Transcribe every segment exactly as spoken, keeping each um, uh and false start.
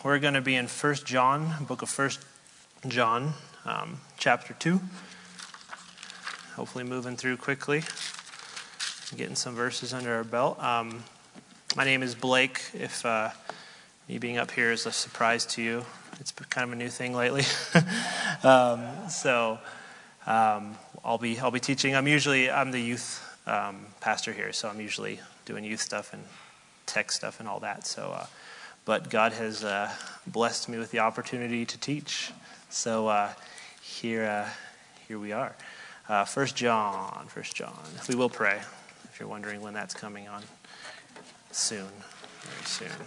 we're going to be in First John, book of First John, um, chapter two. Hopefully moving through quickly, getting some verses under our belt. Um, my name is Blake. If uh, me being up here is a surprise to you, it's kind of a new thing lately. um, so um, I'll be I'll be teaching. I'm usually I'm the youth um, pastor here, so I'm usually doing youth stuff and tech stuff and all that. So, uh, but God has uh, blessed me with the opportunity to teach. So uh, here uh, here we are. Uh, First John, First John. We will pray. If you're wondering when that's coming on, soon, very soon.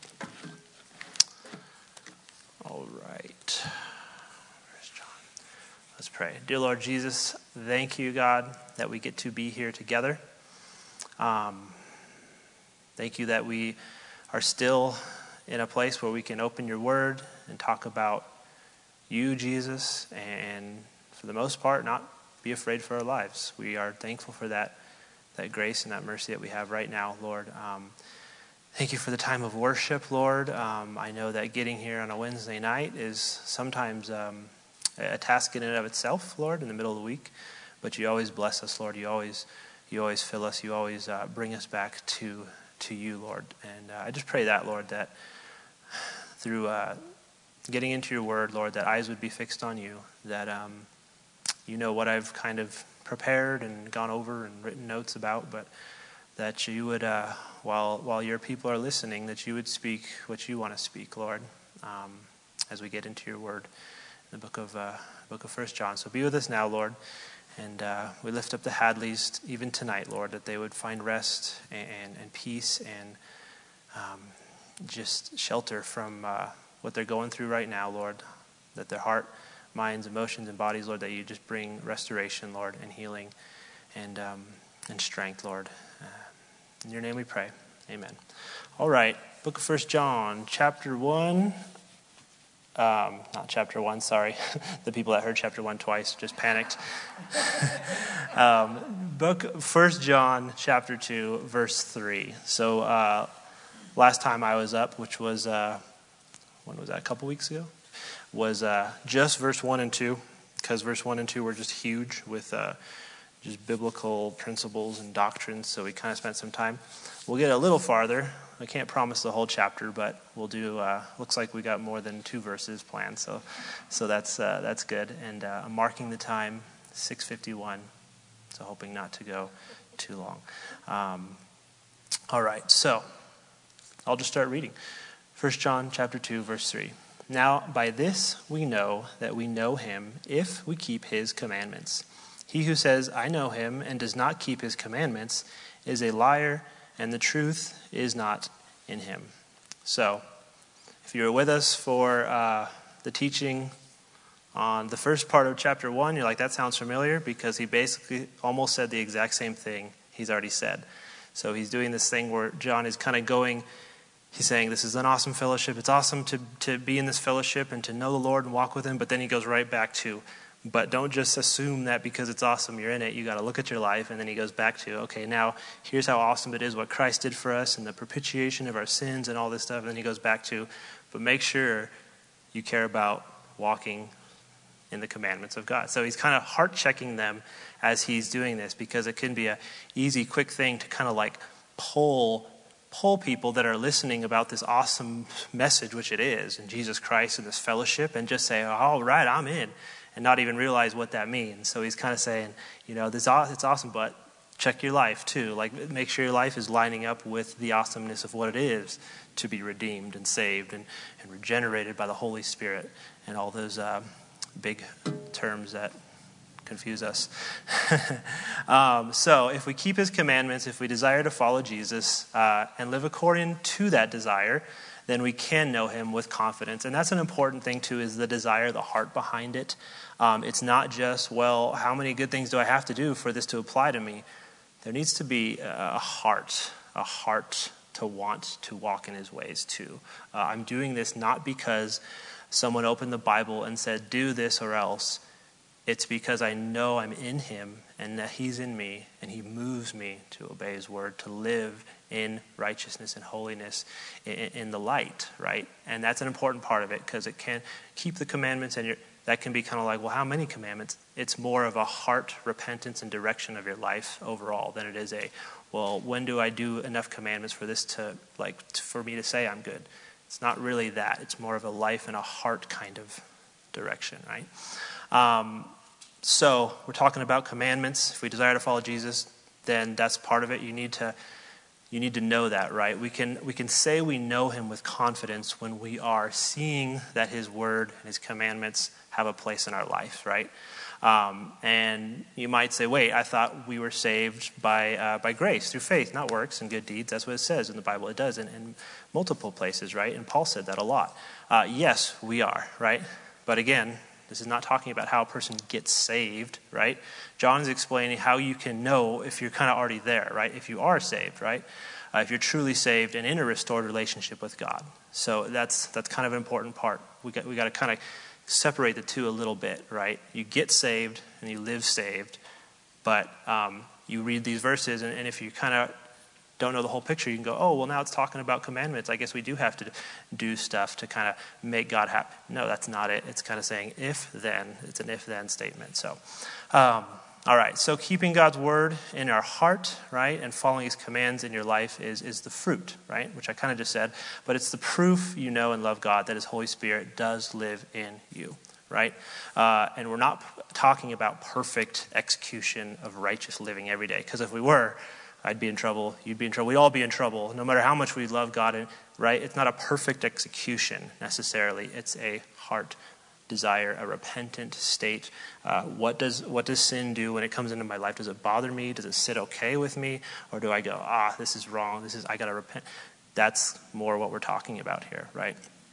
All right. First John. Let's pray. Dear Lord Jesus, thank you, God, that we get to be here together. Um, thank you that we are still in a place where we can open your word and talk about you, Jesus, and for the most part, not be afraid for our lives. We are thankful for that that grace and that mercy that we have right now, Lord. Um, thank you for the time of worship, Lord. Um, I know that getting here on a Wednesday night is sometimes um, a task in and of itself, Lord, in the middle of the week. But you always bless us, Lord. You always you always fill us. You always uh, bring us back to to you, Lord. And uh, I just pray that, Lord, that through uh, getting into your word, Lord, that eyes would be fixed on you, that um, you know what I've kind of prepared and gone over and written notes about, but that you would, uh, while while your people are listening, that you would speak what you want to speak, Lord, um, as we get into your word in the book of uh, book of First John. So be with us now, Lord, and uh, we lift up the Hadleys even tonight, Lord, that they would find rest and, and, and peace and um, just shelter from uh, what they're going through right now, Lord, that their heart, minds, emotions, and bodies, Lord, that you just bring restoration, Lord, and healing and um, and strength, Lord. Uh, in your name we pray. Amen. All right. Book of First John, chapter one. Um, not chapter one, sorry. The people that heard chapter one twice just panicked. um, book First John, chapter two, verse three. So uh, last time I was up, which was, uh, when was that, a couple weeks ago? was uh, just verse one and two, because verse one and two were just huge with uh, just biblical principles and doctrines, so we kind of spent some time. We'll get a little farther. I can't promise the whole chapter, but we'll do, uh, looks like we got more than two verses planned, so so that's uh, that's good. And uh, I'm marking the time, six fifty-one, so hoping not to go too long. Um, all right, so I'll just start reading. First John chapter two, verse three. Now, by this we know that we know him if we keep his commandments. He who says, I know him, and does not keep his commandments is a liar, and the truth is not in him. So, if you were with us for uh, the teaching on the first part of chapter one, you're like, that sounds familiar, because he basically almost said the exact same thing he's already said. So he's doing this thing where John is kind of going, he's saying this is an awesome fellowship. It's awesome to, to be in this fellowship and to know the Lord and walk with him. But then he goes right back to, but don't just assume that because it's awesome you're in it. You got to look at your life. And then he goes back to, okay, now here's how awesome it is what Christ did for us and the propitiation of our sins and all this stuff. And then he goes back to, but make sure you care about walking in the commandments of God. So he's kind of heart checking them as he's doing this, because it can be a easy, quick thing to kind of like pull pull people that are listening about this awesome message, which it is, in Jesus Christ and this fellowship, and just say, all right, I'm in, and not even realize what that means. So he's kind of saying, you know, this it's awesome, but check your life too. Like, make sure your life is lining up with the awesomeness of what it is to be redeemed and saved and, and regenerated by the Holy Spirit, and all those uh, big terms that confuse us. um, so if we keep his commandments, if we desire to follow Jesus uh, and live according to that desire, then we can know him with confidence. And that's an important thing too, is the desire, the heart behind it. Um, it's not just, well, how many good things do I have to do for this to apply to me? There needs to be a heart, a heart to want to walk in his ways too. Uh, I'm doing this not because someone opened the Bible and said, do this or else. It's because I know I'm in him and that he's in me, and he moves me to obey his word, to live in righteousness and holiness in, in the light, right? And that's an important part of it, because it can keep the commandments, and that can be kind of like, well, how many commandments? It's more of a heart repentance and direction of your life overall than it is a, well, when do I do enough commandments for this to, like, for me to say I'm good? It's not really that. It's more of a life and a heart kind of direction, right? Um, So we're talking about commandments. If we desire to follow Jesus, then that's part of it. You need to you need to know that, right? We can we can say we know him with confidence when we are seeing that his word and his commandments have a place in our life, right? Um, and you might say, wait, I thought we were saved by uh, by grace, through faith, not works and good deeds. That's what it says in the Bible. It does in, in multiple places, right? And Paul said that a lot. Uh, yes, we are, right? But again, this is not talking about how a person gets saved, right? John is explaining how you can know if you're kind of already there, right? If you are saved, right? Uh, if you're truly saved and in a restored relationship with God. So that's that's kind of an important part. We got we got to kind of separate the two a little bit, right? You get saved and you live saved, but um, you read these verses, and, and if you kind of don't know the whole picture, you can go, oh, well, now it's talking about commandments. I guess we do have to do stuff to kind of make God happy. No, that's not it. It's kind of saying if, then. It's an if-then statement. So, um, all right. So keeping God's word in our heart, right, and following his commands in your life is, is the fruit, right, which I kind of just said. But it's the proof you know and love God that his Holy Spirit does live in you, right? Uh, and we're not talking about perfect execution of righteous living every day, because if we were, I'd be in trouble, you'd be in trouble, we'd all be in trouble, no matter how much we love God, and, right? It's not a perfect execution necessarily. It's a heart desire, a repentant state. Uh, what does what does sin do when it comes into my life? Does it bother me? Does it sit okay with me? Or do I go, ah, this is wrong, this is, I gotta repent? That's more what we're talking about here, right?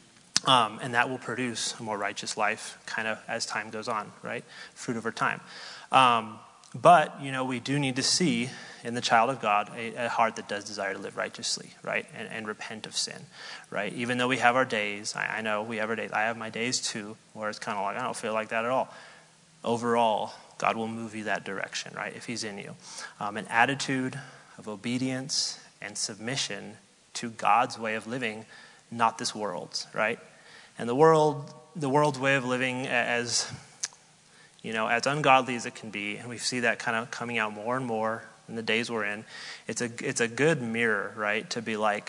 Um, and that will produce a more righteous life kind of as time goes on, right? Fruit over time. Um, But, you know, we do need to see in the child of God a, a heart that does desire to live righteously, right? And, and repent of sin, right? Even though we have our days, I, I know we have our days. I have my days too, where it's kind of like, I don't feel like that at all. Overall, God will move you that direction, right? If he's in you. Um, an attitude of obedience and submission to God's way of living, not this world's, right? And the world, the world's way of living as... you know, as ungodly as it can be, and we see that kind of coming out more and more in the days we're in, it's a it's a good mirror, right, to be like,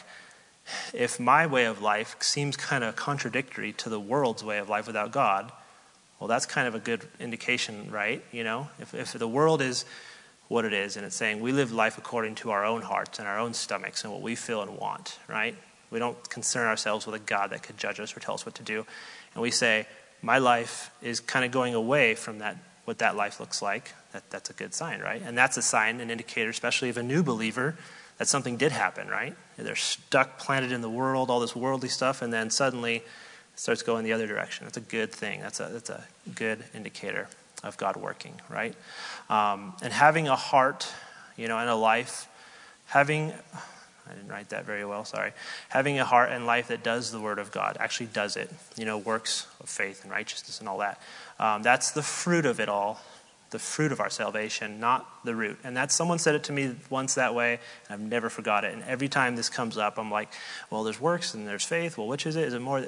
if my way of life seems kind of contradictory to the world's way of life without God, well, that's kind of a good indication, right? You know, if if the world is what it is, and it's saying we live life according to our own hearts and our own stomachs and what we feel and want, right? We don't concern ourselves with a God that could judge us or tell us what to do, and we say, my life is kind of going away from that, what that life looks like. That, that's a good sign, right? And that's a sign, an indicator, especially of a new believer, that something did happen, right? They're stuck, planted in the world, all this worldly stuff, and then suddenly it starts going the other direction. That's a good thing. That's a that's a good indicator of God working, right? Um, and having a heart, you know, and a life, having... I didn't write that very well, sorry. Having a heart and life that does the word of God, actually does it, you know, works of faith and righteousness and all that. Um, that's the fruit of it all, the fruit of our salvation, not the root. And that's, someone said it to me once that way, and I've never forgot it. And every time this comes up, I'm like, well, there's works and there's faith. Well, which is it? Is it more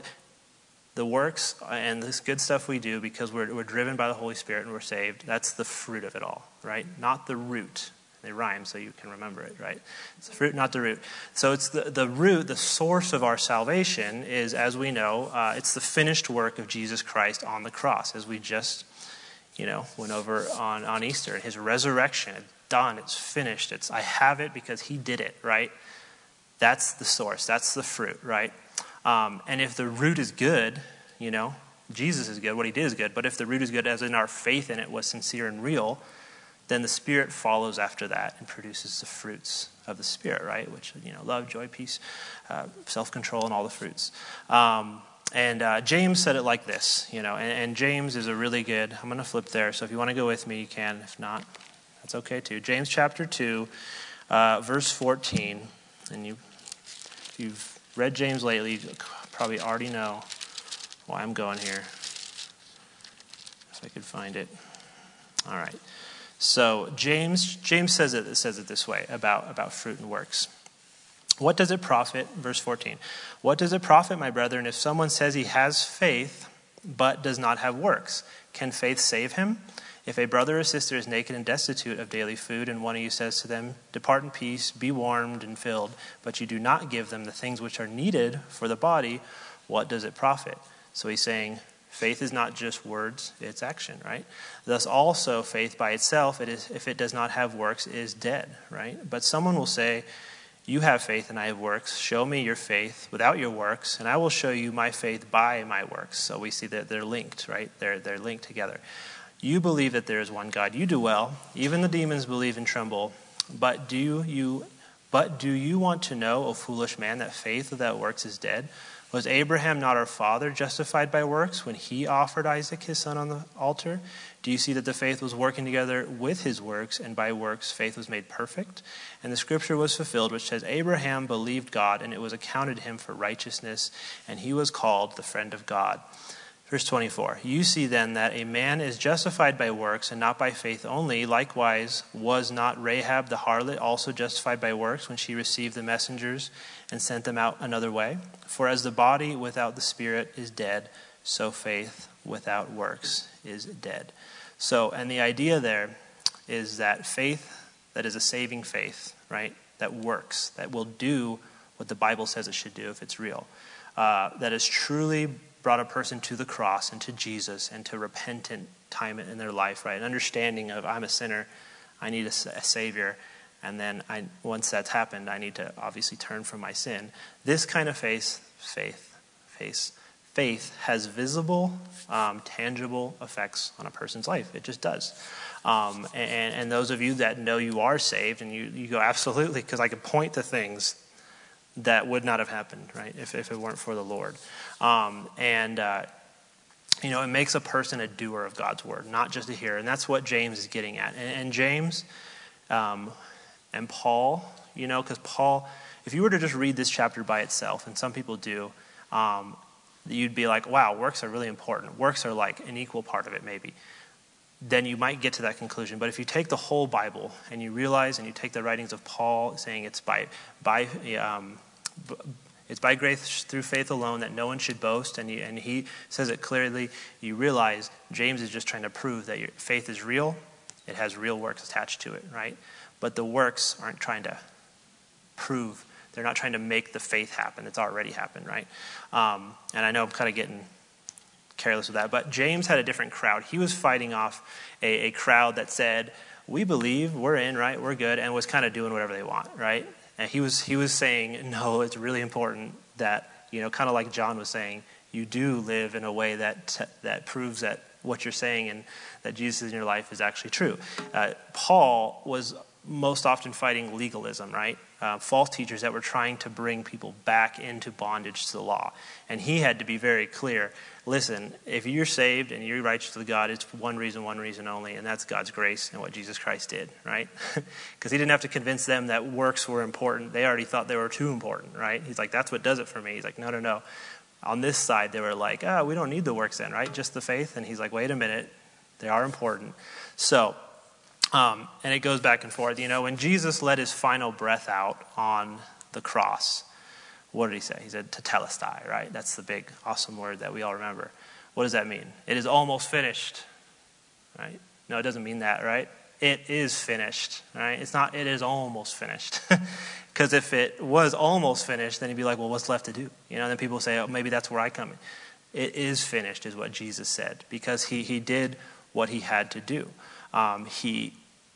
the works and this good stuff we do because we're, we're driven by the Holy Spirit and we're saved? That's the fruit of it all, right? Not the root. They rhyme so you can remember it, right? It's the fruit, not the root. So it's the, the root, the source of our salvation is, as we know, uh, it's the finished work of Jesus Christ on the cross, as we just, you know, went over on, on Easter. His resurrection, it's done, it's finished. It's I have it because he did it, right? That's the source. That's the fruit, right? Um, and if the root is good, you know, Jesus is good, what he did is good. But if the root is good, as in our faith in it was sincere and real, then the Spirit follows after that and produces the fruits of the Spirit, right? Which, you know, love, joy, peace, uh, self-control, and all the fruits. Um, and uh, James said it like this, you know, and, and James is a really good, I'm going to flip there, so if you want to go with me, you can. If not, that's okay too. James chapter two, uh, verse fourteen. And you, if you've read James lately, you probably already know why I'm going here. If I could find it. All right. So James James says it says it this way about, about fruit and works. What does it profit? Verse fourteen. What does it profit, my brethren, if someone says he has faith but does not have works? Can faith save him? If a brother or sister is naked and destitute of daily food, and one of you says to them, depart in peace, be warmed and filled, but you do not give them the things which are needed for the body, what does it profit? So he's saying, faith is not just words, it's action, right? Thus also faith by itself, it is, if it does not have works, is dead, right? But someone will say, you have faith and I have works. Show me your faith without your works, and I will show you my faith by my works. So we see that they're linked, right? They're, they're linked together. You believe that there is one God. You do well. Even the demons believe and tremble. But do you, but do you want to know, O foolish man, that faith without works is dead? Was Abraham not our father justified by works when he offered Isaac his son on the altar? Do you see that the faith was working together with his works, and by works faith was made perfect? And the scripture was fulfilled, which says, Abraham believed God, and it was accounted to him for righteousness, and he was called the friend of God. Verse twenty-four, you see then that a man is justified by works and not by faith only. Likewise, was not Rahab the harlot also justified by works when she received the messengers and sent them out another way? For as the body without the spirit is dead, so faith without works is dead. So, and the idea there is that faith that is a saving faith, right, that works, that will do what the Bible says it should do if it's real, uh, that is truly brought a person to the cross and to Jesus and to repentant time in their life, right? An understanding of I'm a sinner, I need a, a Savior, and then I, once that's happened, I need to obviously turn from my sin. This kind of faith, faith, faith, faith has visible, um, tangible effects on a person's life. It just does. Um, and, and those of you that know you are saved, and you, you go, absolutely, because I could point to things that would not have happened, right, if, if it weren't for the Lord. Um, and, uh, you know, it makes a person a doer of God's word, not just a hearer. And that's what James is getting at. And, and James um, and Paul, you know, because Paul, if you were to just read this chapter by itself, and some people do, um, you'd be like, wow, works are really important. Works are like an equal part of it, maybe. Then you might get to that conclusion. But if you take the whole Bible and you realize, and you take the writings of Paul saying it's by by um, it's by grace through faith alone that no one should boast, and, you, and he says it clearly, you realize James is just trying to prove that your faith is real. It has real works attached to it, right? But the works aren't trying to prove. They're not trying to make the faith happen. It's already happened, right? Um, and I know I'm kind of getting careless with that, but James had a different crowd. He was fighting off a, a crowd that said, we believe, we're in, right, we're good, and was kind of doing whatever they want, right? And he was he was saying, no, it's really important that, you know, kind of like John was saying, you do live in a way that that proves that what you're saying and that Jesus is in your life is actually true. Uh, Paul was most often fighting legalism, right? Uh, false teachers that were trying to bring people back into bondage to the law. And he had to be very clear, listen, if you're saved and you're righteous with God, it's one reason, one reason only, and that's God's grace and what Jesus Christ did, right? Because he didn't have to convince them that works were important. They already thought they were too important, right? He's like, that's what does it for me. He's like, no, no, no. On this side, they were like, ah, oh, we don't need the works then, right? Just the faith. And he's like, wait a minute, they are important. So, Um, and it goes back and forth. You know, when Jesus let his final breath out on the cross, what did he say? He said, tetelestai, right? That's the big, awesome word that we all remember. What does that mean? It is almost finished, right? No, it doesn't mean that, right? It is finished, right? It's not, it is almost finished. Because if it was almost finished, then he'd be like, well, what's left to do? You know, and then people say, oh, maybe that's where I come in. It is finished is what Jesus said, because he, he did what he had to do. Um, he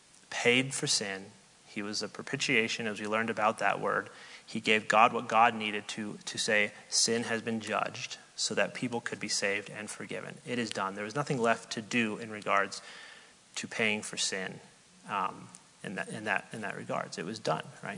paid for sin. He was a propitiation, as we learned about that word. He gave God what God needed to, to say sin has been judged so that people could be saved and forgiven. It is done. There was nothing left to do in regards to paying for sin um, in that in that in that regards. It was done, right?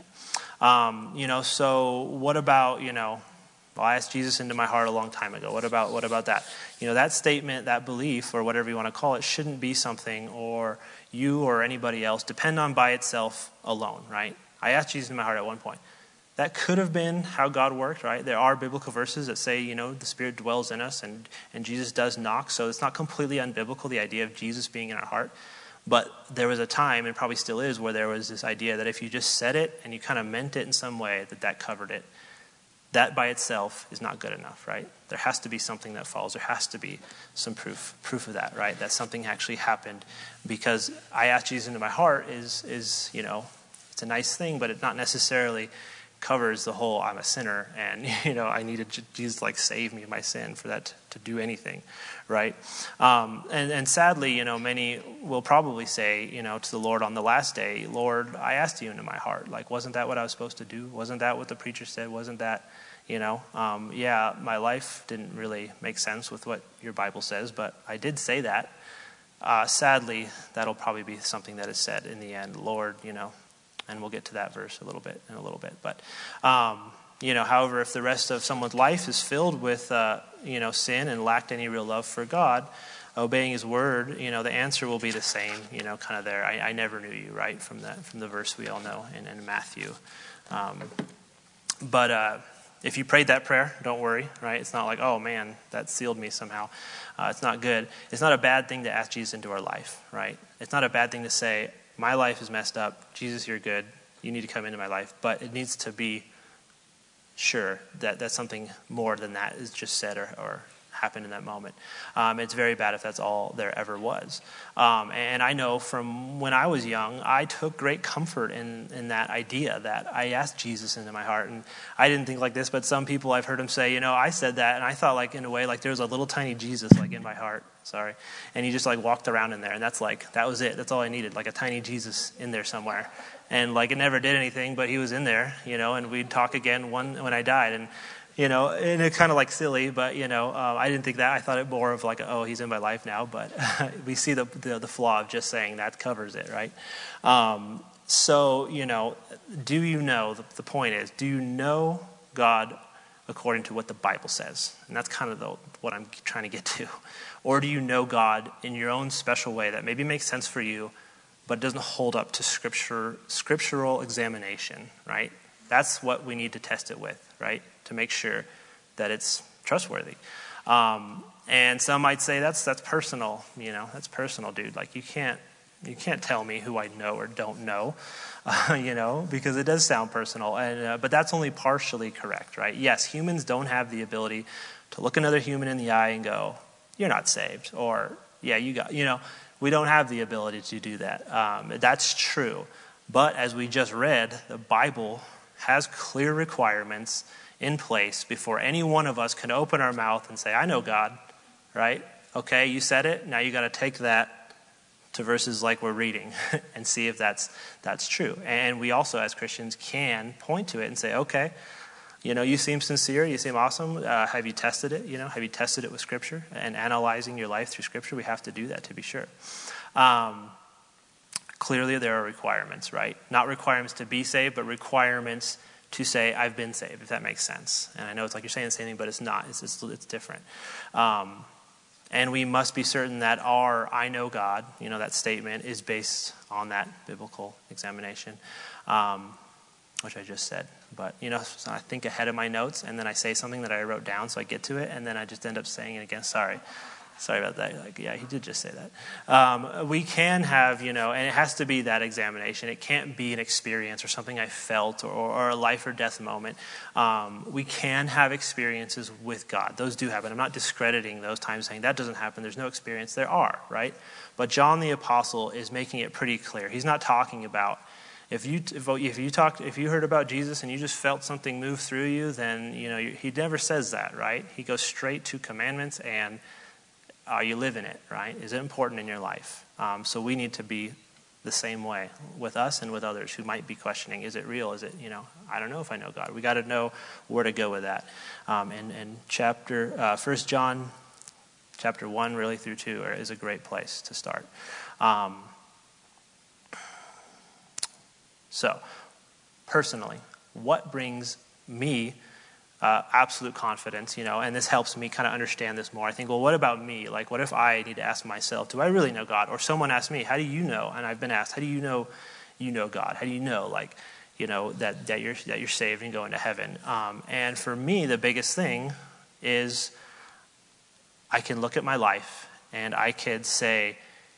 Um, you know, so what about, you know, well, I asked Jesus into my heart a long time ago. What about what about that? You know, that statement, that belief, or whatever you want to call it, shouldn't be something or you or anybody else depend on by itself alone, right? I asked Jesus in my heart at one point. That could have been how God worked, right? There are biblical verses that say, you know, the Spirit dwells in us and, and Jesus does knock. So it's not completely unbiblical, the idea of Jesus being in our heart. But there was a time, and probably still is, where there was this idea that if you just said it and you kind of meant it in some way, that that covered it. That by itself is not good enough, right? There has to be something that follows. There has to be some proof, proof of that, right? That something actually happened. Because I asked Jesus into my heart is, is you know, it's a nice thing, but it not necessarily covers the whole I'm a sinner and, you know, I needed Jesus to like save me of my sin for that to, to do anything, right? Um, and, and sadly, you know, many will probably say, you know, to the Lord on the last day, Lord, I asked you into my heart. Like, wasn't that what I was supposed to do? Wasn't that what the preacher said? Wasn't that, you know, um, yeah, my life didn't really make sense with what your Bible says, but I did say that. Uh, sadly, that'll probably be something that is said in the end, Lord, you know, and we'll get to that verse a little bit in a little bit. But, um, you know, however, if the rest of someone's life is filled with, uh, you know, sin and lacked any real love for God, obeying his word, you know, the answer will be the same, you know, kind of there. I, I never knew you, right, from that, from the verse we all know in, in Matthew. Um, but uh, if you prayed that prayer, don't worry, right? It's not like, oh, man, that sealed me somehow. Uh, it's not good. It's not a bad thing to ask Jesus into our life, right? It's not a bad thing to say, my life is messed up. Jesus, you're good. You need to come into my life. But it needs to be sure that, that something more than that is just said or, or happened in that moment. Um, it's very bad if that's all there ever was. Um, and I know from when I was young, I took great comfort in, in that idea that I asked Jesus into my heart. And I didn't think like this, but some people I've heard them say, you know, I said that, and I thought like in a way like there was a little tiny Jesus like in my heart. Sorry. And he just like walked around in there, and that's like, that was it. That's all I needed, like a tiny Jesus in there somewhere. And like it never did anything, but he was in there, you know, and we'd talk again one when I died. And, you know, and it's kind of like silly, but, you know, uh, I didn't think that. I thought it more of like, oh, he's in my life now. But we see the, the the flaw of just saying that covers it, right? Um, so, you know, do you know, the, the point is, do you know God according to what the Bible says? And that's kind of the, what I'm trying to get to. Or do you know God in your own special way that maybe makes sense for you, but doesn't hold up to scripture, scriptural examination, right? That's what we need to test it with, right? To make sure that it's trustworthy. Um, and some might say that's that's personal, you know, that's personal, dude. Like you can't you can't tell me who I know or don't know, uh, you know, because it does sound personal. And uh, but that's only partially correct, right? Yes, humans don't have the ability to look another human in the eye and go, you're not saved, or yeah, you got, you know, we don't have the ability to do that. Um, that's true. But as we just read, the Bible has clear requirements in place before any one of us can open our mouth and say, I know God, right? Okay, you said it. Now you got to take that to verses like we're reading and see if that's that's true. And we also, as Christians, can point to it and say, okay, you know, you seem sincere, you seem awesome. Uh, have you tested it? You know, have you tested it with Scripture and analyzing your life through Scripture? We have to do that to be sure. Um, clearly, there are requirements, right? Not requirements to be saved, but requirements to say, I've been saved, if that makes sense. And I know it's like you're saying the same thing, but it's not. It's it's, it's different. Um, and we must be certain that our I know God, you know, that statement is based on that biblical examination. Um which I just said. But, you know, so I think ahead of my notes, and then I say something that I wrote down, so I get to it, and then I just end up saying it again. Sorry. Sorry about that. Like, yeah, he did just say that. Um, we can have, you know, and it has to be that examination. It can't be an experience or something I felt or, or a life or death moment. Um, we can have experiences with God. Those do happen. I'm not discrediting those times, saying that doesn't happen. There's no experience. There are, right? But John the Apostle is making it pretty clear. He's not talking about, If you if, if you talked if you heard about Jesus and you just felt something move through you, then you know he never says that, right? He goes straight to commandments and are you living it, right? Is it important in your life? Um, so we need to be the same way with us and with others who might be questioning: is it real? Is it, you know? I don't know if I know God. We got to know where to go with that. Um, and and chapter uh, First John, chapter one, really through two, is a great place to start. Um, So, personally, what brings me uh, absolute confidence, you know, and this helps me kind of understand this more. I think, well, what about me? Like, what if I need to ask myself, do I really know God? Or someone asks me, how do you know? And I've been asked, how do you know you know God? How do you know, like, you know, that, that, you're, that you're saved and going to heaven? Um, and for me, the biggest thing is I can look at my life and I could say,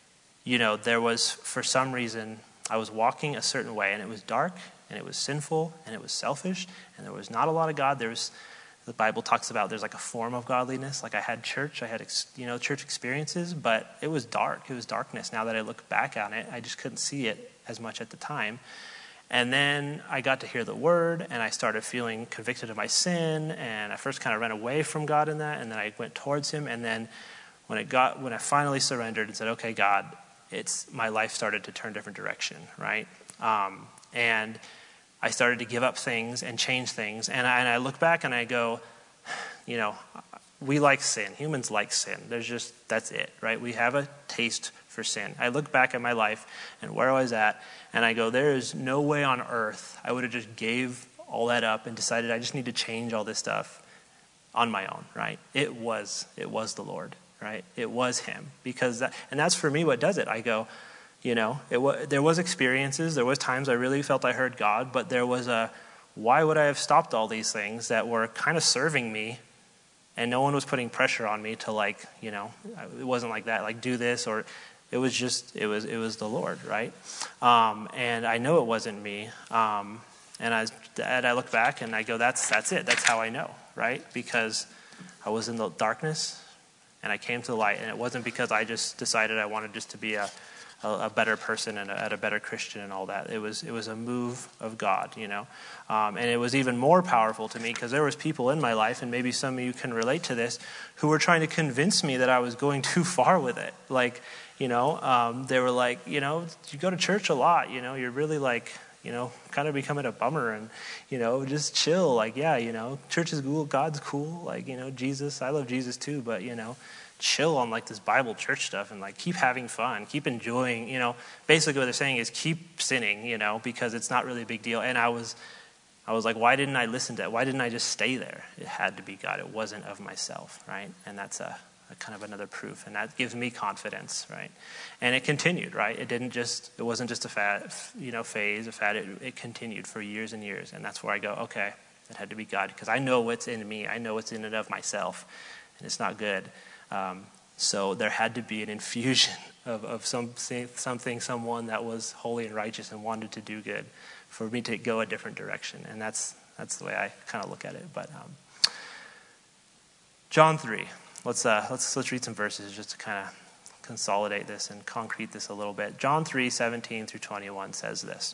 you know, there was, for some reason, I was walking a certain way, and it was dark, and it was sinful, and it was selfish, and there was not a lot of God. There was, the Bible talks about there's like a form of godliness. Like I had church, I had, you know, church experiences, but it was dark. It was darkness. Now that I look back on it, I just couldn't see it as much at the time. And then I got to hear the word, and I started feeling convicted of my sin, and I first kind of ran away from God in that, and then I went towards him, and then when it got, when I finally surrendered and said, okay, God, it's, my life started to turn a different direction, right? Um, and I started to give up things and change things, and I, and I look back and I go, you know, we like sin. Humans like sin. There's just, that's it, right? We have a taste for sin. I look back at my life and where I was at, and I go, there is no way on earth I would have just gave all that up and decided I just need to change all this stuff on my own, right? It was, it was the Lord, right? It was him. Because that, and that's for me what does it. I go, you know, it was, there was experiences, there was times I really felt I heard God, but there was a, why would I have stopped all these things that were kind of serving me, and no one was putting pressure on me to, like, you know, it wasn't like that, like do this, or it was just, it was it was the Lord, right? Um, and I know it wasn't me. Um, and I, and I look back and I go, that's that's it. That's how I know, right? Because I was in the darkness and I came to the light, and it wasn't because I just decided I wanted just to be a A, a better person and a, a better Christian and all that. It was it was a move of God, you know. Um, and it was even more powerful to me because there was people in my life, and maybe some of you can relate to this, who were trying to convince me that I was going too far with it. Like, you know, um, they were like, you know, you go to church a lot, you know, you're really like, you know, kind of becoming a bummer, and, you know, just chill. Like, yeah, you know, church is cool, God's cool. Like, you know, Jesus, I love Jesus too, but, you know, chill on like this Bible church stuff and like keep having fun, keep enjoying, you know, basically what they're saying is keep sinning, you know, because it's not really a big deal. And I was, I was like, why didn't I listen to it? Why didn't I just stay there? It had to be God. It wasn't of myself, right? And that's a, a kind of another proof, and that gives me confidence, right? And it continued, right? It didn't just, it wasn't just a fad, you know, phase, a fad. It, it continued for years and years, and that's where I go, okay, it had to be God, because I know what's in me. I know what's in and of myself, and it's not good. Um, so there had to be an infusion of, of some, something, someone that was holy and righteous and wanted to do good for me to go a different direction. And that's that's the way I kind of look at it. But um, John three, let's uh, let's let's read some verses just to kind of consolidate this and concrete this a little bit. John three, seventeen through twenty-one says this.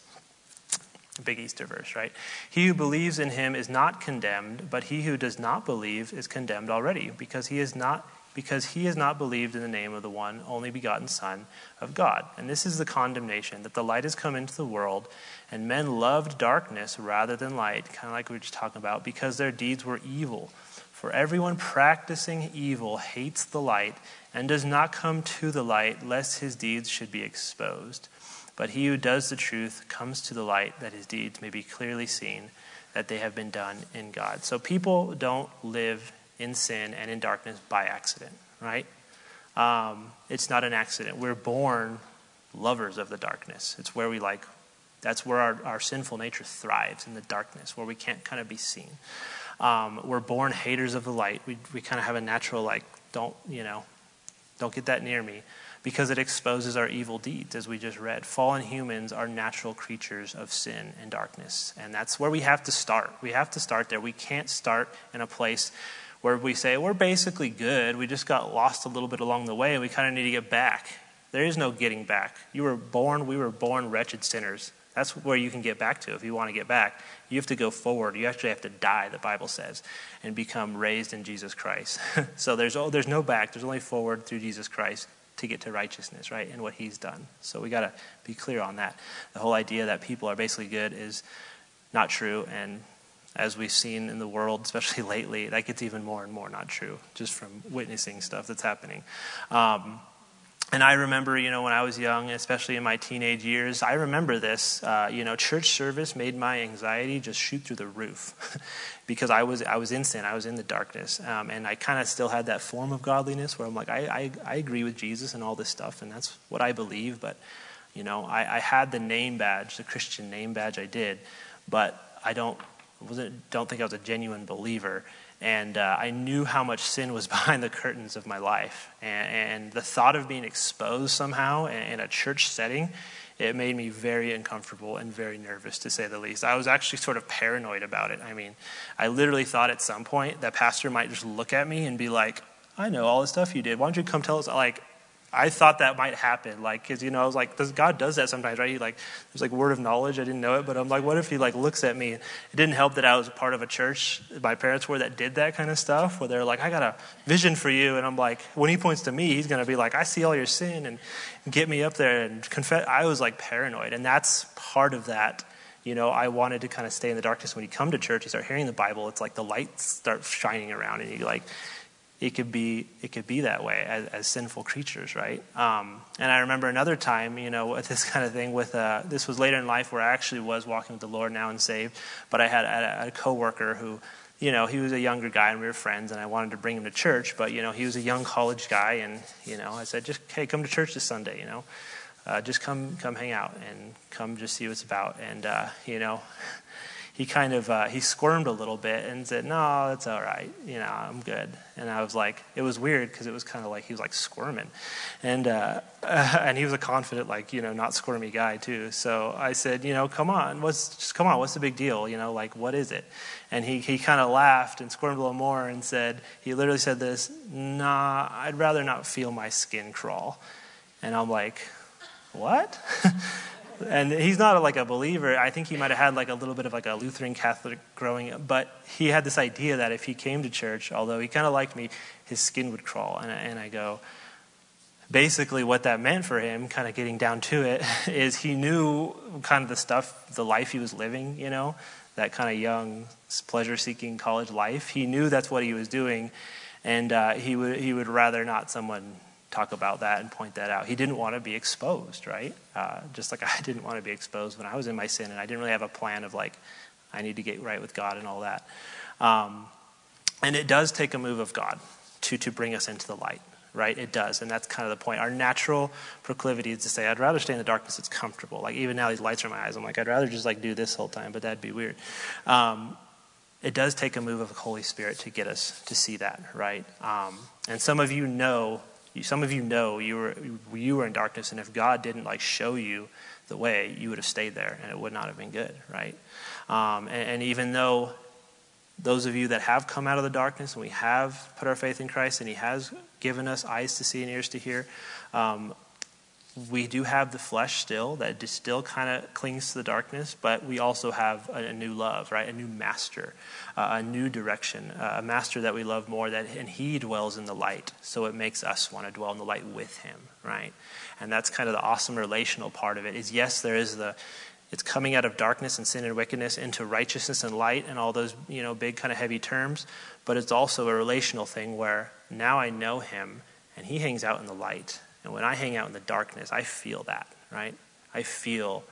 Big Easter verse, right? He who believes in him is not condemned, but he who does not believe is condemned already, because he is not because he has not believed in the name of the one only begotten Son of God. And this is the condemnation, that the light has come into the world, and men loved darkness rather than light, kind of like we were just talking about, because their deeds were evil. For everyone practicing evil hates the light and does not come to the light, lest his deeds should be exposed. But he who does the truth comes to the light, that his deeds may be clearly seen, that they have been done in God. So people don't live in sin and in darkness by accident, right? Um, it's not an accident. We're born lovers of the darkness. It's where we like, that's where our, our sinful nature thrives, in the darkness, where we can't kind of be seen. Um, we're born haters of the light. We we kind of have a natural, like, don't, you know, don't get that near me, because it exposes our evil deeds, as we just read. Fallen humans are natural creatures of sin and darkness, and that's where we have to start. We have to start there. We can't start in a place where we say, we're basically good, we just got lost a little bit along the way, and we kind of need to get back. There is no getting back. You were born, we were born wretched sinners. That's where you can get back to if you want to get back. You have to go forward. You actually have to die, the Bible says, and become raised in Jesus Christ. So there's oh, there's no back. There's only forward through Jesus Christ to get to righteousness, right, and what he's done. So we got to be clear on that. The whole idea that people are basically good is not true, and as we've seen in the world, especially lately, that gets even more and more not true, just from witnessing stuff that's happening. Um, and I remember, you know, when I was young, especially in my teenage years, I remember this. Uh, you know, church service made my anxiety just shoot through the roof because I was I was in sin, I was in the darkness, um, and I kind of still had that form of godliness where I'm like, I, I I agree with Jesus and all this stuff, and that's what I believe. But you know, I, I had the name badge, the Christian name badge, I did, but I don't. wasn't don't think I was a genuine believer, And uh, I knew how much sin was behind the curtains of my life. And, and the thought of being exposed somehow in, in a church setting, it made me very uncomfortable and very nervous, to say the least. I was actually sort of paranoid about it. I mean, I literally thought at some point that pastor might just look at me and be like, I know all the stuff you did. Why don't you come tell us? Like, I thought that might happen, like, because, you know, I was like, God does that sometimes, right? He, like, there's, like, word of knowledge. I didn't know it, but I'm like, what if he, like, looks at me? It didn't help that I was a part of a church my parents were that did that kind of stuff, where they're like, I got a vision for you. And I'm like, when he points to me, he's going to be like, I see all your sin and get me up there and confess. I was, like, paranoid, and that's part of that. You know, I wanted to kind of stay in the darkness. When you come to church, you start hearing the Bible, it's like the lights start shining around, and you, like, It could be it could be that way as, as sinful creatures, right? Um, and I remember another time, you know, with this kind of thing. With uh, this was later in life where I actually was walking with the Lord now and saved. But I had, I had a coworker who, you know, he was a younger guy and we were friends, and I wanted to bring him to church. But you know, he was a young college guy, and you know, I said, just hey, come to church this Sunday, you know, uh, just come come hang out and come just see what it's about. And uh, you know. He kind of, uh, he squirmed a little bit and said, no, that's all right. You know, I'm good. And I was like, it was weird because it was kind of like, he was like squirming. And, uh, and he was a confident, like, you know, not squirmy guy too. So I said, you know, come on, what's, just come on, what's the big deal? You know, like, what is it? And he, he kind of laughed and squirmed a little more and said, he literally said this, nah, I'd rather not feel my skin crawl. And I'm like, what? And he's not like a believer. I think he might have had like a little bit of like a Lutheran Catholic growing up, but he had this idea that if he came to church, although he kind of liked me, his skin would crawl. And I, and I go, basically what that meant for him, kind of getting down to it, is he knew kind of the stuff, the life he was living, you know, that kind of young, pleasure-seeking college life. He knew that's what he was doing, and uh, he would he would rather not someone talk about that and point that out. He didn't want to be exposed, right? Uh, just like I didn't want to be exposed when I was in my sin, and I didn't really have a plan of like, I need to get right with God and all that. Um, and it does take a move of God to to bring us into the light, right? It does, and that's kind of the point. Our natural proclivity is to say, I'd rather stay in the darkness. It's comfortable. Like even now, these lights are in my eyes. I'm like, I'd rather just like do this whole time, but that'd be weird. Um, it does take a move of the Holy Spirit to get us to see that, right? Um, and some of you know. Some of you know you were you were in darkness, and if God didn't like show you the way, you would have stayed there, and it would not have been good, right? Um, and, and even though those of you that have come out of the darkness, and we have put our faith in Christ, and He has given us eyes to see and ears to hear, um, we do have the flesh still that just still kind of clings to the darkness, but we also have a, a new love, right? A new master, uh, a new direction, uh, a master that we love more, that and He dwells in the light, so it makes us want to dwell in the light with Him, right? And that's kind of the awesome relational part of it. Is yes, there is the, it's coming out of darkness and sin and wickedness into righteousness and light and all those, you know, big kind of heavy terms, but it's also a relational thing where now I know Him and He hangs out in the light. And when I hang out in the darkness, I feel that, right? I feel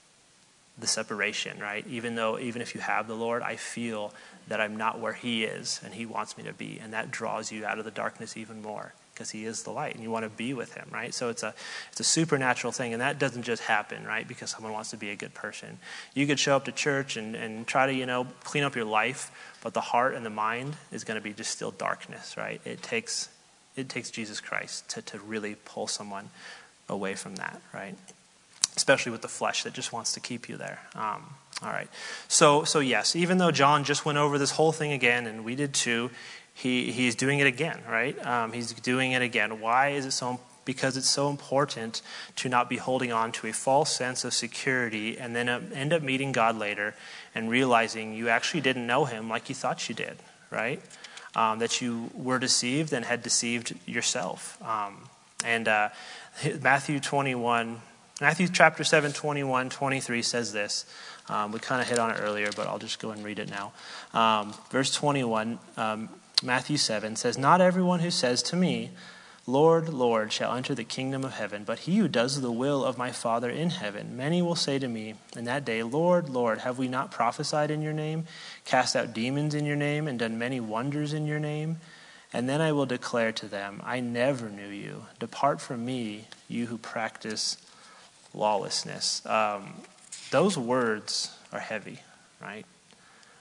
the separation, right? Even though, even if you have the Lord, I feel that I'm not where He is and He wants me to be. And that draws you out of the darkness even more because He is the light and you want to be with Him, right? So it's a it's a supernatural thing, and that doesn't just happen, right? Because someone wants to be a good person. You could show up to church and, and try to, you know, clean up your life, but the heart and the mind is going to be just still darkness, right? It takes... It takes Jesus Christ to, to really pull someone away from that, right? Especially with the flesh that just wants to keep you there. Um, all right. So, so yes, even though John just went over this whole thing again, and we did too, he he's doing it again, right? Um, he's doing it again. Why is it so? Because it's so important to not be holding on to a false sense of security and then end up meeting God later and realizing you actually didn't know Him like you thought you did, right? Um, that you were deceived and had deceived yourself. Um, and uh, Matthew twenty-one, Matthew chapter seven, twenty-one, twenty-three says this. Um, we kind of hit on it earlier, but I'll just go and read it now. Um, verse twenty-one, um, Matthew seven says, "Not everyone who says to me, 'Lord, Lord,' shall enter the kingdom of heaven, but he who does the will of my Father in heaven. Many will say to me in that day, 'Lord, Lord, have we not prophesied in your name, cast out demons in your name, and done many wonders in your name?' And then I will declare to them, 'I never knew you. Depart from me, you who practice lawlessness.'" Um, those words are heavy, right?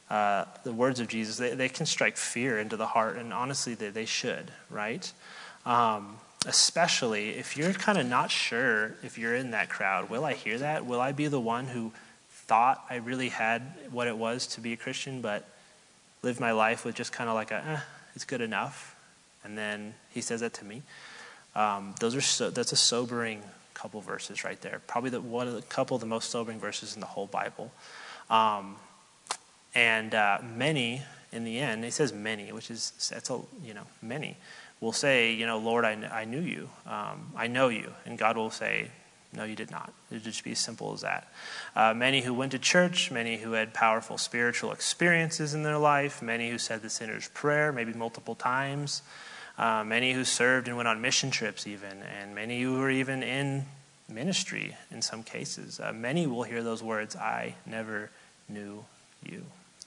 uh, the words of Jesus, they, they can strike fear into the heart, and honestly, they, they should, right? Um, especially if you're kind of not sure if you're in that crowd. Will I hear that? Will I be the one who thought I really had what it was to be a Christian, but lived my life with just kind of like a, eh, it's good enough, and then he says that to me? Um, those are so, that's a sobering couple verses right there. Probably the, one of the couple of the most sobering verses in the whole Bible. Um, and uh, many, in the end, he says many, which is, that's a, you know, many will say, you know, Lord, I, I knew you. Um, I know you. And God will say, no, you did not. It would just be as simple as that. Uh, many who went to church, many who had powerful spiritual experiences in their life, many who said the sinner's prayer maybe multiple times, uh, many who served and went on mission trips even, and many who were even in ministry in some cases. Uh, many will hear those words, I never knew you.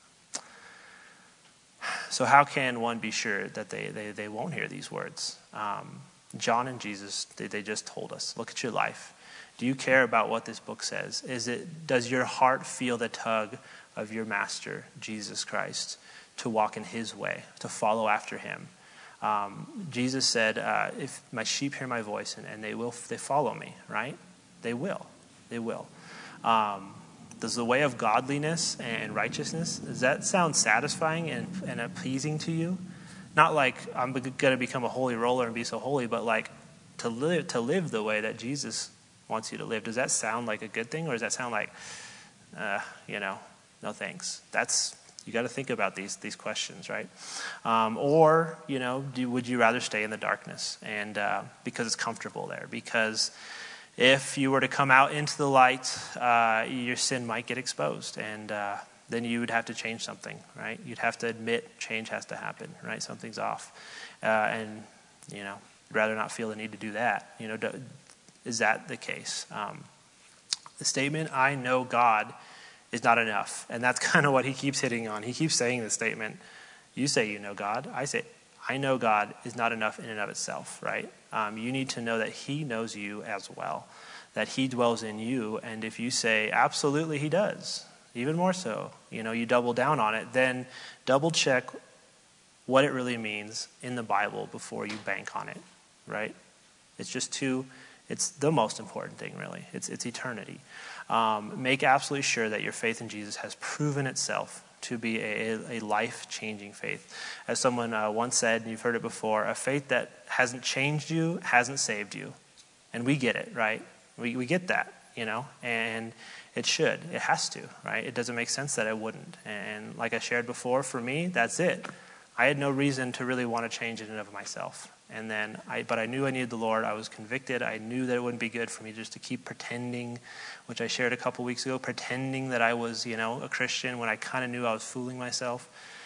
So how can one be sure that they, they, they won't hear these words? Um, John and Jesus, they, they just told us, look at your life. Do you care about what this book says? Is it, does your heart feel the tug of your master, Jesus Christ, to walk in his way, to follow after him? Um, Jesus said, uh, if my sheep hear my voice and, and they will, they follow me, right? They will. They will. Um, does the way of godliness and righteousness, does that sound satisfying and, and appeasing to you? Not like I'm going to become a holy roller and be so holy, but like to live, to live the way that Jesus wants you to live. Does that sound like a good thing, or does that sound like, uh, you know, no thanks? That's, you got to think about these these questions, right? Um, or, you know, do, would you rather stay in the darkness and uh, because it's comfortable there? Because if you were to come out into the light, uh, your sin might get exposed, and uh, then you would have to change something, right? You'd have to admit change has to happen, right? Something's off, uh, and you know, you'd rather not feel the need to do that. You know, do, is that the case? Um, the statement, I know God, is not enough. And that's kind of what he keeps hitting on. He keeps saying this statement. You say you know God. I say, I know God is not enough in and of itself, right? Um, you need to know that he knows you as well, that he dwells in you. And if you say, absolutely he does, even more so, you know, you double down on it, then double check what it really means in the Bible before you bank on it, right? It's just too... It's the most important thing, really. It's it's eternity. Um, make absolutely sure that your faith in Jesus has proven itself to be a, a life-changing faith. As someone uh, once said, and you've heard it before, a faith that hasn't changed you hasn't saved you. And we get it, right? We we get that, you know, and it should. It has to, right? It doesn't make sense that it wouldn't. And like I shared before, for me, that's it. I had no reason to really want to change in and of myself. And then, I, but I knew I needed the Lord. I was convicted. I knew that it wouldn't be good for me just to keep pretending, which I shared a couple weeks ago, pretending that I was, you know, a Christian when I kind of knew I was fooling myself.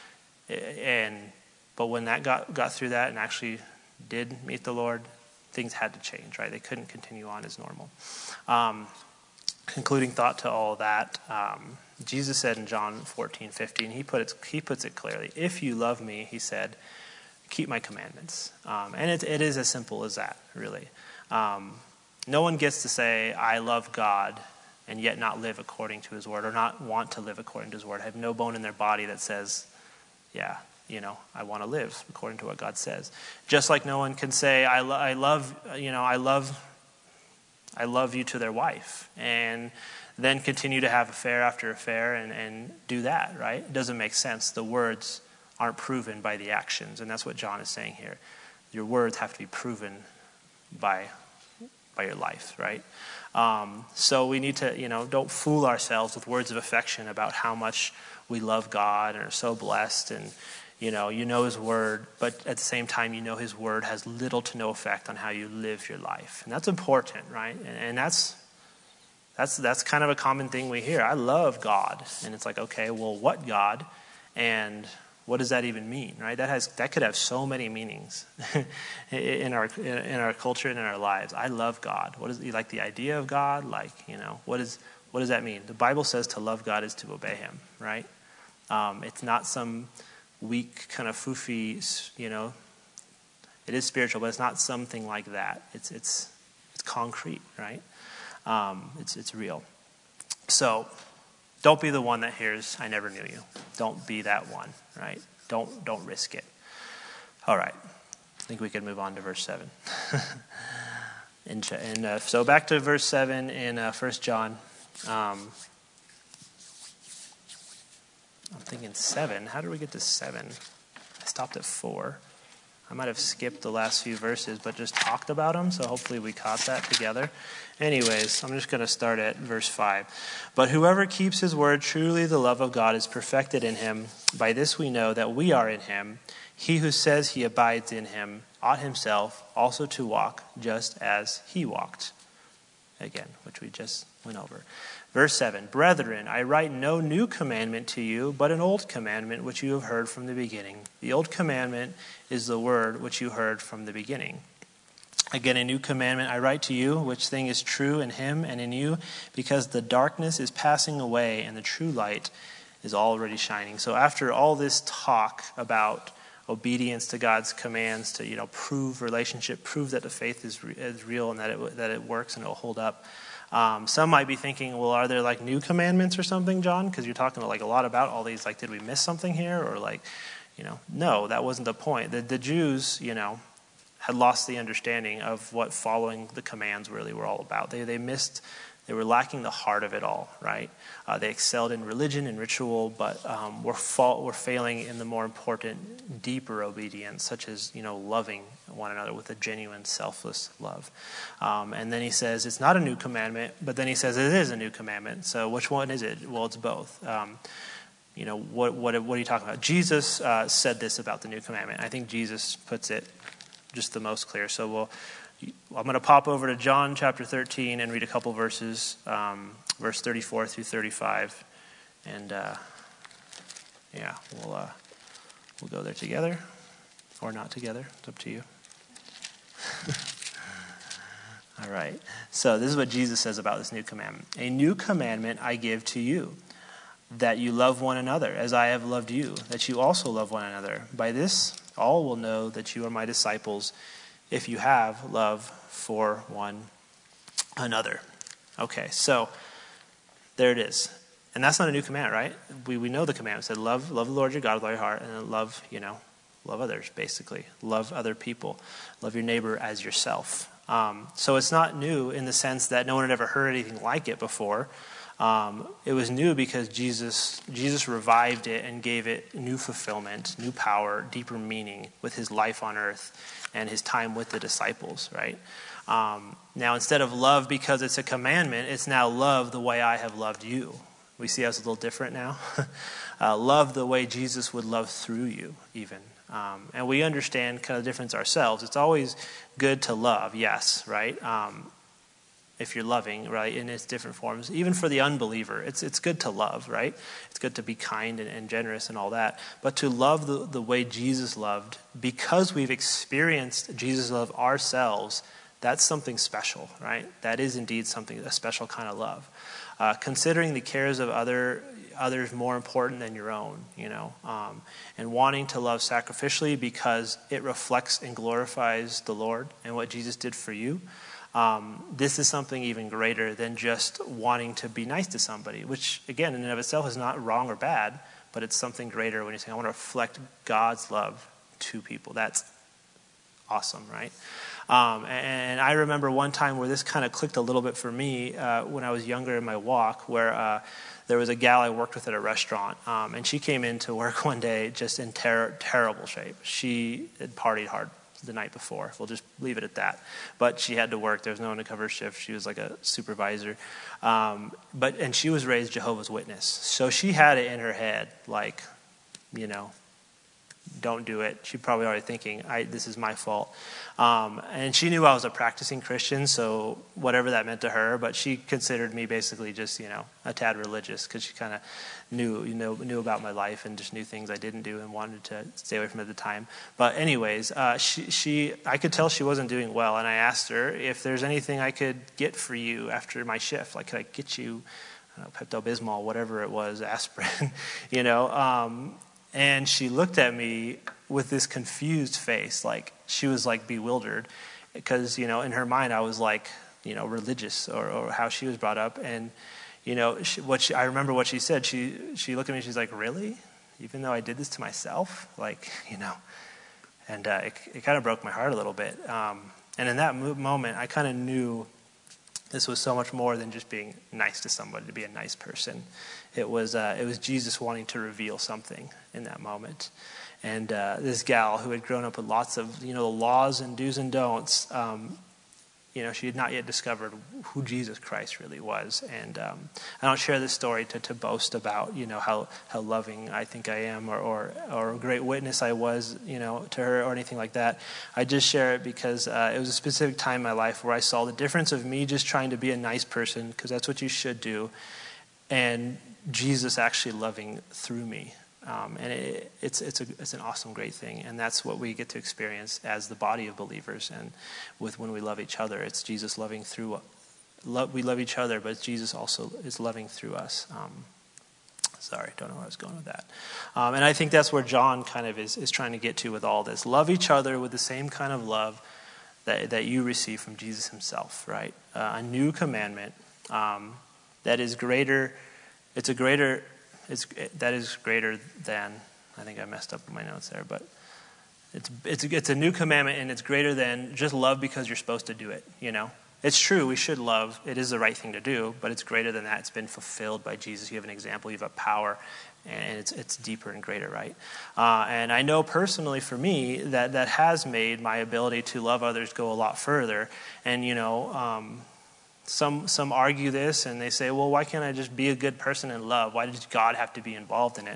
And but when that got got through that and actually did meet the Lord, things had to change, right? They couldn't continue on as normal. Um, concluding thought to all that, um, Jesus said in John fourteen fifteen, he put it, he puts it clearly. If you love me, he said, keep my commandments. Um, and it, it is as simple as that, really. Um, no one gets to say, I love God, and yet not live according to his word, or not want to live according to his word. Have no bone in their body that says, yeah, you know, I want to live according to what God says. Just like no one can say, I, lo- I love, you know, I love, I love you to their wife, and then continue to have affair after affair and, and do that, right? It doesn't make sense. The words aren't proven by the actions, and that's what John is saying here. Your words have to be proven by by your life, right? Um, so we need to, you know, don't fool ourselves with words of affection about how much we love God and are so blessed, and you know, you know his word, but at the same time, you know his word has little to no effect on how you live your life, and that's important, right? And, and that's that's that's kind of a common thing we hear. I love God, and it's like, okay, well, what God? And what does that even mean, right? That has that could have so many meanings in our in our culture and in our lives. I love God. What is you like the idea of God? Like, you know, what is what does that mean? The Bible says to love God is to obey him, right? Um, it's not some weak kind of foofy, you know. It is spiritual, but it's not something like that. It's it's it's concrete, right? Um, it's it's real. So don't be the one that hears, I never knew you. Don't be that one, right? Don't don't risk it. All right. I think we can move on to verse seven. and and uh, so back to verse seven in uh, First John. Um, I'm thinking seven. How did we get to seven? I stopped at four. I might have skipped the last few verses, but just talked about them, so hopefully we caught that together. Anyways, I'm just going to start at verse five. But whoever keeps his word, truly the love of God is perfected in him. By this we know that we are in him. He who says he abides in him ought himself also to walk just as he walked. Again, which we just went over. Verse seven, brethren, I write no new commandment to you, but an old commandment which you have heard from the beginning. The old commandment is the word which you heard from the beginning. Again, a new commandment I write to you, which thing is true in him and in you, because the darkness is passing away and the true light is already shining. So after all this talk about obedience to God's commands, to, you know, prove relationship, prove that the faith is, re- is real and that it that it works and it will hold up. Um, some might be thinking, well, are there like new commandments or something, John? Because you're talking like a lot about all these. Like, did we miss something here? Or like, you know, no, that wasn't the point. The, the Jews, you know, had lost the understanding of what following the commands really were all about. They they missed. They were lacking the heart of it all, right? Uh, they excelled in religion and ritual, but um, were, fa- were failing in the more important, deeper obedience, such as, you know, loving one another with a genuine, selfless love. Um, and then he says it's not a new commandment, but then he says it is a new commandment. So which one is it? Well, it's both. Um, you know, what what what are you talking about? Jesus uh, said this about the new commandment. I think Jesus puts it just the most clear. So we'll. I'm going to pop over to John chapter thirteen and read a couple verses, um, verse thirty-four through thirty-five, and uh, yeah, we'll uh, we'll go there together, or not together. It's up to you. All right. So this is what Jesus says about this new commandment. A new commandment I give to you, that you love one another as I have loved you, that you also love one another. By this, all will know that you are my disciples, if you have love for one another. Okay, so there it is. And that's not a new command, right? We we know the commandment. It said love, love the Lord your God with all your heart, and then love, you know, love others, basically. Love other people. Love your neighbor as yourself. Um, so it's not new in the sense that no one had ever heard anything like it before. Um, it was new because Jesus Jesus revived it and gave it new fulfillment, new power, deeper meaning with his life on earth and his time with the disciples, right? Um, now, instead of love because it's a commandment, it's now love the way I have loved you. We see how it's a little different now. uh, love the way Jesus would love through you, even. Um, and we understand kind of the difference ourselves. It's always good to love, yes, right? Um, if you're loving, right, in its different forms. Even for the unbeliever, it's it's good to love, right? It's good to be kind and, and generous and all that. But to love the, the way Jesus loved, because we've experienced Jesus' love ourselves, that's something special, right? That is indeed something, a special kind of love. Uh, considering the cares of other others more important than your own, you know, um, and wanting to love sacrificially because it reflects and glorifies the Lord and what Jesus did for you. Um, this is something even greater than just wanting to be nice to somebody, which, again, in and of itself is not wrong or bad, but it's something greater when you say, I want to reflect God's love to people. That's awesome, right? Um, and I remember one time where this kind of clicked a little bit for me uh, when I was younger in my walk, where uh, there was a gal I worked with at a restaurant, um, and she came into work one day just in ter- terrible shape. She had partied hard the night before. We'll just leave it at that. But she had to work. There was no one to cover her shift. She was like a supervisor. Um, but and she was raised Jehovah's Witness. So she had it in her head, like, you know, don't do it. She's probably already thinking, I, this is my fault. Um, and she knew I was a practicing Christian, so whatever that meant to her, but she considered me basically just, you know, a tad religious because she kind of knew, you know, knew about my life and just knew things I didn't do and wanted to stay away from it at the time. But anyways, uh, she, she, I could tell she wasn't doing well, and I asked her if there's anything I could get for you after my shift. Like, could I get you, I don't know, Pepto-Bismol, whatever it was, aspirin, you know, um, and she looked at me with this confused face, like she was like bewildered because, you know, in her mind I was like, you know, religious or, or how she was brought up. And, you know, she, what she, I remember what she said. She she looked at me, she's like, really? Even though I did this to myself? Like, you know. And uh, it, it kind of broke my heart a little bit. Um, and in that mo- moment, I kind of knew this was so much more than just being nice to somebody, to be a nice person. It was uh, it was Jesus wanting to reveal something in that moment. And uh, this gal who had grown up with lots of, you know, laws and do's and don'ts, um, you know, she had not yet discovered who Jesus Christ really was. And um, I don't share this story to, to boast about, you know, how, how loving I think I am or, or or a great witness I was, you know, to her or anything like that. I just share it because uh, it was a specific time in my life where I saw the difference of me just trying to be a nice person, because that's what you should do, and Jesus actually loving through me. Um, and it, it's it's a it's an awesome, great thing, and that's what we get to experience as the body of believers. And with when we love each other, it's Jesus loving through. Love, we love each other, but Jesus also is loving through us. Um, sorry, don't know where I was going with that. Um, and I think that's where John kind of is is trying to get to with all this. Love each other with the same kind of love that that you receive from Jesus Himself. Right, uh, a new commandment um, that is greater. It's a greater. It's, that is greater than, I think I messed up my notes there, but it's it's it's a new commandment, and it's greater than just love because you're supposed to do it, you know. It's true, we should love. It is the right thing to do, but it's greater than that. It's been fulfilled by Jesus. You have an example, you have a power, and it's it's deeper and greater, right? Uh, and I know personally for me that that has made my ability to love others go a lot further. And, you know, um, Some some argue this, and they say, well, why can't I just be a good person and love? Why does God have to be involved in it?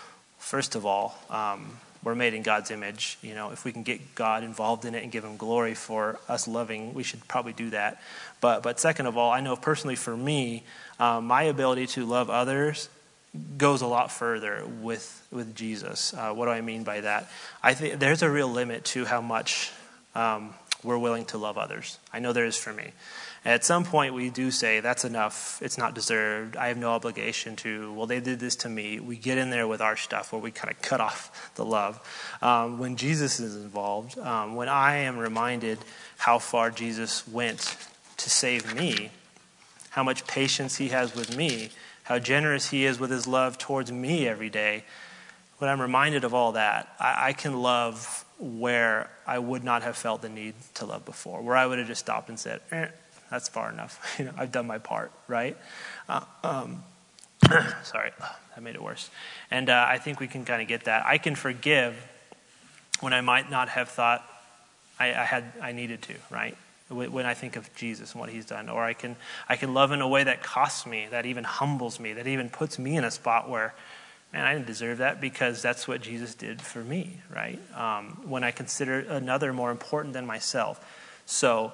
First of all, um, we're made in God's image. You know, if we can get God involved in it and give Him glory for us loving, we should probably do that. But but second of all, I know personally for me, um, my ability to love others goes a lot further with with Jesus. Uh, what do I mean by that? I think there's a real limit to how much um, we're willing to love others. I know there is for me. At some point, we do say, that's enough, it's not deserved, I have no obligation to, well, they did this to me. We get in there with our stuff where we kind of cut off the love. Um, when Jesus is involved, um, when I am reminded how far Jesus went to save me, how much patience He has with me, how generous He is with His love towards me every day, when I'm reminded of all that, I, I can love where I would not have felt the need to love before, where I would have just stopped and said, eh, that's far enough. You know, I've done my part, right? Uh, um, sorry, that made it worse. And uh, I think we can kind of get that. I can forgive when I might not have thought I, I had, I needed to, right? When I think of Jesus and what He's done, or I can, I can love in a way that costs me, that even humbles me, that even puts me in a spot where, man, I didn't deserve that, because that's what Jesus did for me, right? Um, when I consider another more important than myself. So.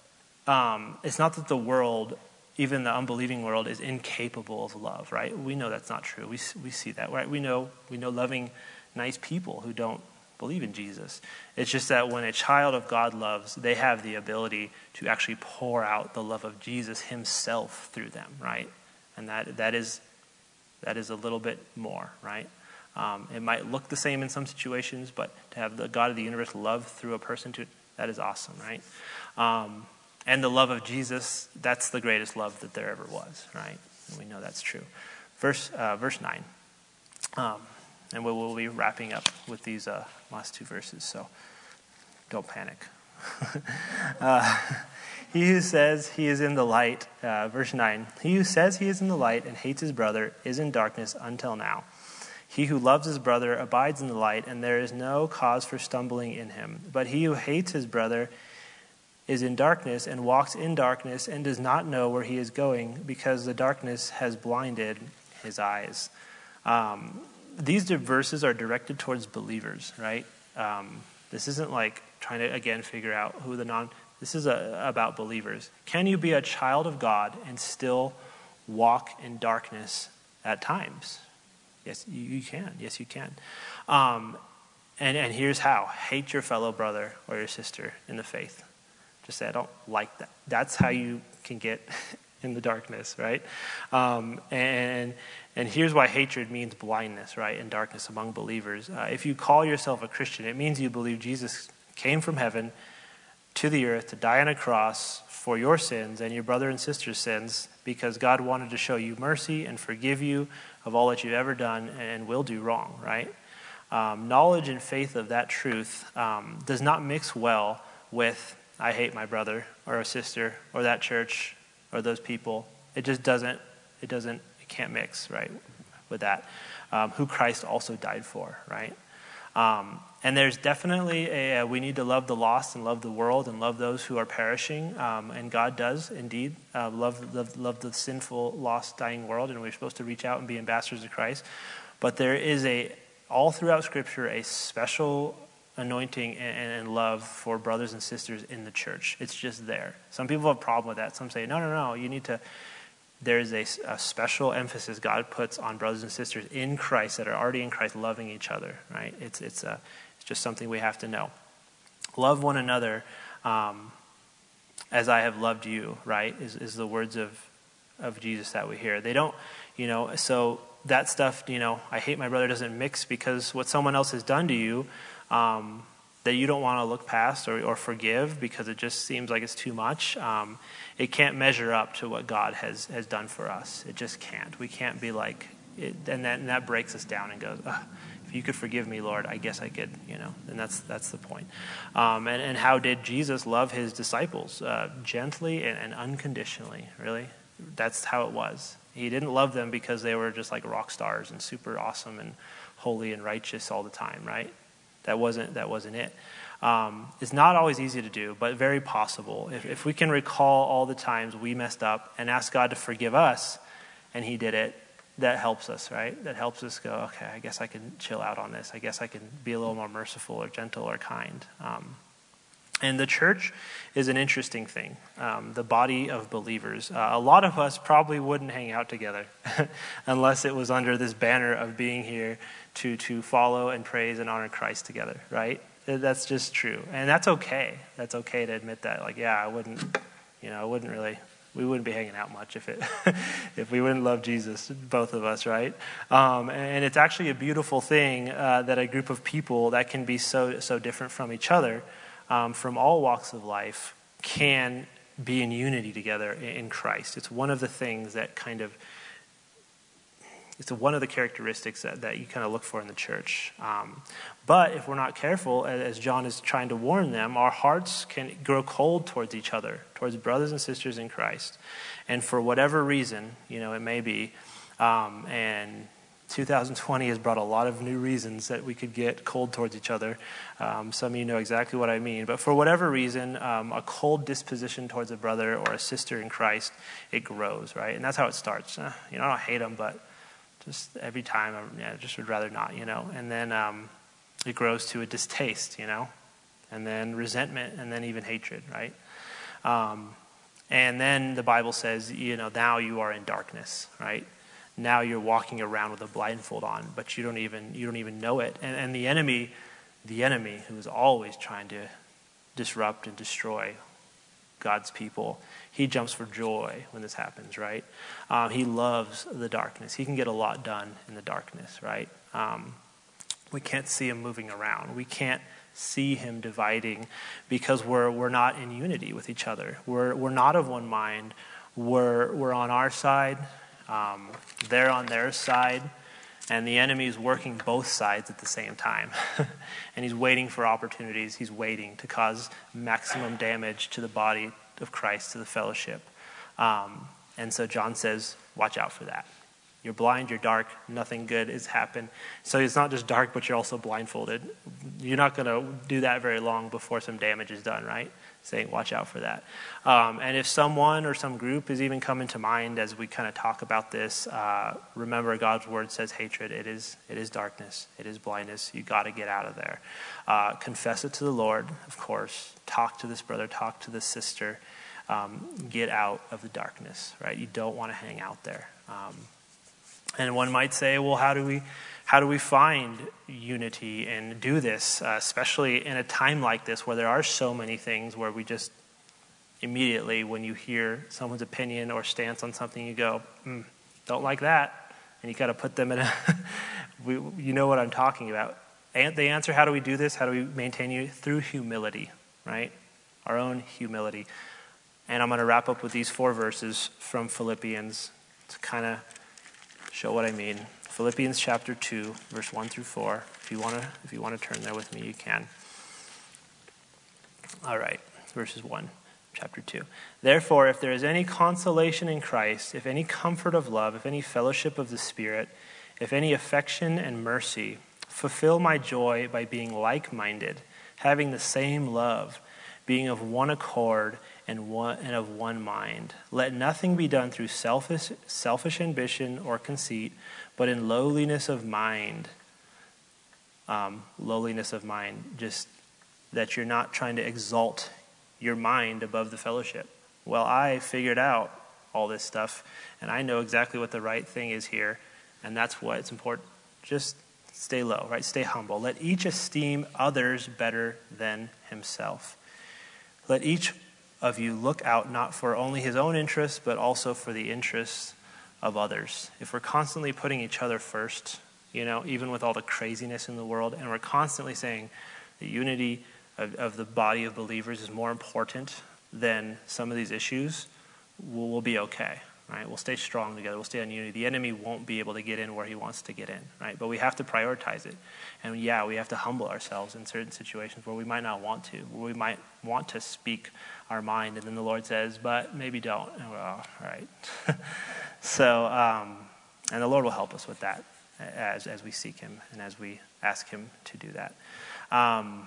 Um, it's not that the world, even the unbelieving world, is incapable of love, right? We know that's not true. We we see that, right? We know we know loving, nice people who don't believe in Jesus. It's just that when a child of God loves, they have the ability to actually pour out the love of Jesus Himself through them, right? And that that is that is a little bit more, right? Um, it might look the same in some situations, but to have the God of the universe love through a person, to that is awesome, right? Um, And the love of Jesus, that's the greatest love that there ever was, right? And we know that's true. Verse uh, verse nine. Um, and we will be wrapping up with these uh, last two verses, so don't panic. uh, he who says he is in the light, uh, verse nine, he who says he is in the light and hates his brother is in darkness until now. He who loves his brother abides in the light, and there is no cause for stumbling in him. But he who hates his brother is in darkness and walks in darkness and does not know where he is going, because the darkness has blinded his eyes. Um, these verses are directed towards believers, right? Um, this isn't like trying to, again, figure out who the non... This is a, about believers. Can you be a child of God and still walk in darkness at times? Yes, you, you can. Yes, you can. Um, and, and here's how. Hate your fellow brother or your sister in the faith. Just say, I don't like that. That's how you can get in the darkness, right? Um, and and here's why hatred means blindness, right? And darkness among believers. Uh, if you call yourself a Christian, it means you believe Jesus came from heaven to the earth to die on a cross for your sins and your brother and sister's sins, because God wanted to show you mercy and forgive you of all that you've ever done and will do wrong, right? Um, knowledge and faith of that truth um, does not mix well with, I hate my brother or a sister or that church or those people. It just doesn't, it doesn't, it can't mix, right, with that. Um, who Christ also died for, right? Um, and there's definitely a, uh, we need to love the lost and love the world and love those who are perishing. Um, and God does indeed uh, love, love, love the sinful, lost, dying world. And we're supposed to reach out and be ambassadors of Christ. But there is a, all throughout Scripture, a special anointing and, and love for brothers and sisters in the church. It's just there. Some people have a problem with that. Some say, no, no, no, you need to... There's a, a special emphasis God puts on brothers and sisters in Christ that are already in Christ, loving each other, right? It's it's a, it's just something we have to know. Love one another um, as I have loved you, right, is, is the words of, of Jesus that we hear. They don't, you know, so that stuff, you know, I hate my brother doesn't mix because what someone else has done to you um, that you don't want to look past or, or forgive because it just seems like it's too much. Um, it can't measure up to what God has, has done for us. It just can't. We can't be like, it, and, that, and that breaks us down and goes, if you could forgive me, Lord, I guess I could, you know, and that's that's the point. Um, and, and how did Jesus love his disciples? Uh, gently and, and unconditionally, really. That's how it was. He didn't love them because they were just like rock stars and super awesome and holy and righteous all the time, right? That wasn't that wasn't it. Um, it's not always easy to do, but very possible. If, if we can recall all the times we messed up and ask God to forgive us, and he did it, that helps us, right? That helps us go, okay, I guess I can chill out on this. I guess I can be a little more merciful or gentle or kind. Um, and the church is an interesting thing, um, the body of believers. Uh, a lot of us probably wouldn't hang out together unless it was under this banner of being here to, to follow and praise and honor Christ together, right? That's just true. And that's okay. That's okay to admit that. Like, yeah, I wouldn't, you know, I wouldn't really, we wouldn't be hanging out much if it, if we wouldn't love Jesus, both of us, right? Um, and it's actually a beautiful thing uh, that a group of people that can be so, so different from each other, um, from all walks of life, can be in unity together in Christ. It's one of the things that kind of, it's one of the characteristics that, that you kind of look for in the church. Um, but if we're not careful, as John is trying to warn them, our hearts can grow cold towards each other, towards brothers and sisters in Christ. And for whatever reason, you know, it may be, um, and two thousand twenty has brought a lot of new reasons that we could get cold towards each other. Um, some of you know exactly what I mean. But for whatever reason, um, a cold disposition towards a brother or a sister in Christ, it grows, right? And that's how it starts. Uh, you know, I don't hate them, but just every time, I yeah, just would rather not, you know. And then um, it grows to a distaste, you know, and then resentment, and then even hatred, right? Um, and then the Bible says, you know, now you are in darkness, right? Now you're walking around with a blindfold on, but you don't even you don't even know it. And, and the enemy, the enemy, who is always trying to disrupt and destroy God's people, he jumps for joy when this happens, right? Um, he loves the darkness. He can get a lot done in the darkness, right? Um, we can't see him moving around. We can't see him dividing because we're we're not in unity with each other. We're we're not of one mind. We're we're on our side. Um, they're on their side. And the enemy is working both sides at the same time. And he's waiting for opportunities. He's waiting to cause maximum damage to the body of Christ, to the fellowship. Um, and so John says, watch out for that. You're blind, you're dark, nothing good has happened. So it's not just dark, but you're also blindfolded. You're not going to do that very long before some damage is done, right? Saying, watch out for that. Um, and if someone or some group is even coming to mind as we kind of talk about this, uh, remember God's word says hatred. It is it is darkness. It is blindness. You got to get out of there. Uh, confess it to the Lord, of course. Talk to this brother. Talk to this sister. Um, get out of the darkness, right? You don't want to hang out there. Um, and one might say, well, how do we... How do we find unity and do this, uh, especially in a time like this where there are so many things where we just immediately, when you hear someone's opinion or stance on something, you go, mm, don't like that. And you got to put them in a, we, you know what I'm talking about. And the answer, how do we do this? How do we maintain you? Through humility, right? Our own humility. And I'm going to wrap up with these four verses from Philippians to kind of show what I mean. Philippians chapter two, verse one through four. If you want to, if you want to turn there with me, you can. All right, verses one, chapter two. Therefore, if there is any consolation in Christ, if any comfort of love, if any fellowship of the Spirit, if any affection and mercy, fulfill my joy by being like-minded, having the same love, being of one accord and one and of one mind. Let nothing be done through selfish selfish ambition or conceit, but in lowliness of mind. Um, lowliness of mind, just that you're not trying to exalt your mind above the fellowship. Well, I figured out all this stuff, and I know exactly what the right thing is here, and that's why it's important. Just stay low, right? Stay humble. Let each esteem others better than himself. Let each of you look out not for only his own interests, but also for the interests of others. If we're constantly putting each other first, you know, even with all the craziness in the world, and we're constantly saying the unity of, of the body of believers is more important than some of these issues, we'll, we'll be okay, right? We'll stay strong together. We'll stay in unity. The enemy won't be able to get in where he wants to get in, right? But we have to prioritize it. And yeah, we have to humble ourselves in certain situations where we might not want to, where we might want to speak our mind, and then the Lord says, but maybe don't. And we're, oh, all right. so, um, and the Lord will help us with that as as we seek him and as we ask him to do that. Um,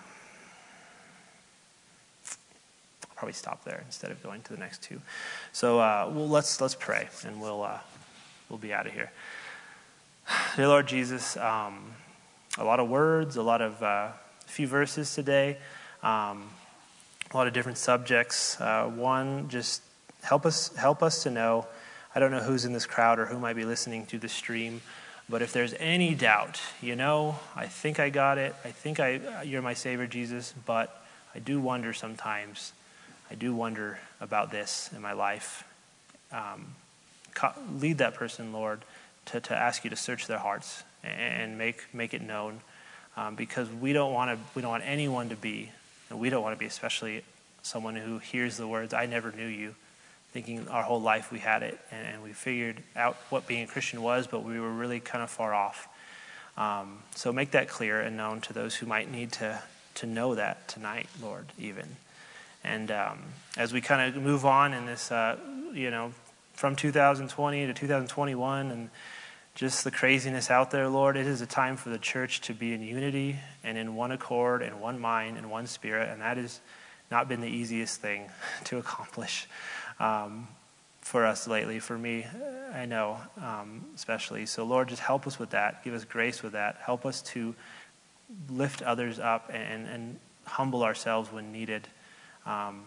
I'll probably stop there instead of going to the next two. So, uh, well, let's let's pray, and we'll uh, we'll be out of here. Dear Lord Jesus, um, a lot of words, a lot of uh, few verses today. Um, A lot of different subjects. Uh, one, just help us help us to know. I don't know who's in this crowd or who might be listening to the stream, but if there's any doubt, you know, I think I got it. I think I you're my Savior, Jesus, but I do wonder sometimes. I do wonder about this in my life. Um, lead that person, Lord, to, to ask you to search their hearts and make make it known, um, because we don't want to. We don't want anyone to be. And we don't want to be especially someone who hears the words, I never knew you, thinking our whole life we had it, and, and we figured out what being a Christian was, but we were really kind of far off. Um, so make that clear and known to those who might need to, to know that tonight, Lord, even. And um, as we kind of move on in this, uh, you know, from two thousand twenty to two thousand twenty-one, and just the craziness out there, Lord, it is a time for the church to be in unity and in one accord and one mind and one spirit, and that has not been the easiest thing to accomplish um, for us lately. For me, I know, um, especially. So, Lord, just help us with that. Give us grace with that. Help us to lift others up and, and humble ourselves when needed, um,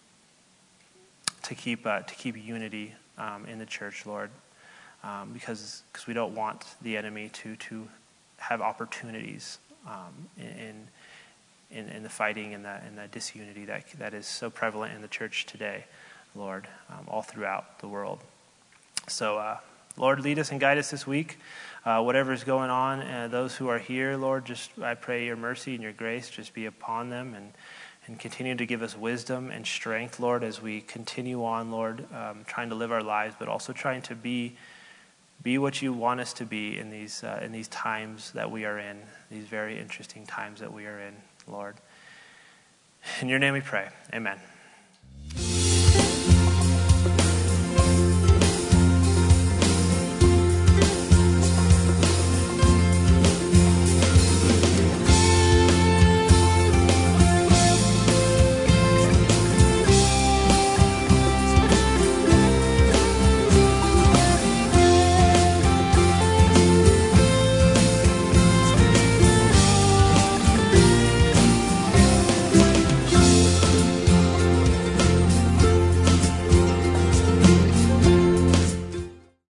to keep uh, to keep unity um, in the church, Lord. Um, because because we don't want the enemy to to have opportunities um, in, in in the fighting and the and the disunity that that is so prevalent in the church today, Lord, um, all throughout the world. So, uh, Lord, lead us and guide us this week. Uh, whatever is going on, uh, those who are here, Lord, just I pray your mercy and your grace just be upon them, and and continue to give us wisdom and strength, Lord, as we continue on, Lord, um, trying to live our lives, but also trying to be. Be what you want us to be in these uh, in these times that we are in, these very interesting times that we are in, Lord. In your name we pray. Amen.